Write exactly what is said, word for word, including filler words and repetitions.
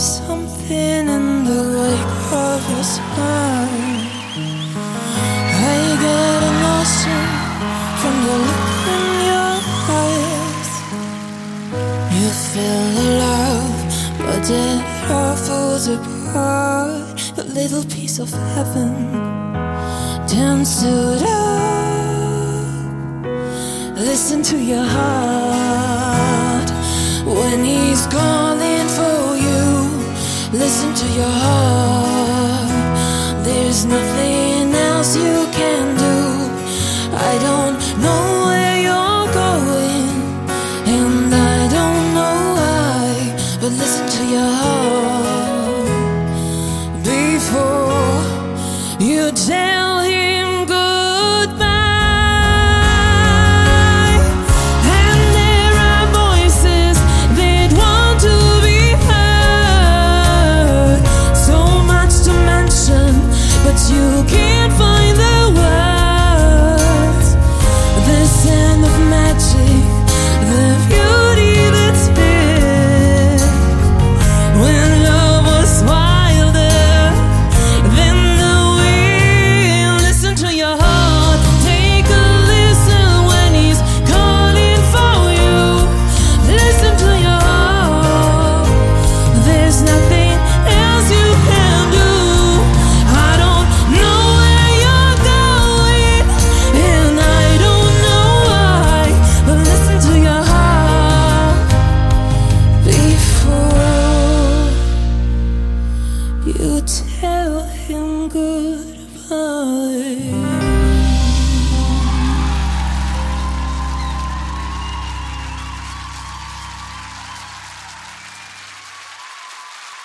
something in the wake of your smile. I get a notion from the look in your eyes. You feel the love, but it all falls apart. A little piece of heaven turns to dark. Listen to your heart when he's calling for you. Listen to your heart. There's nothing else you can do. I don't know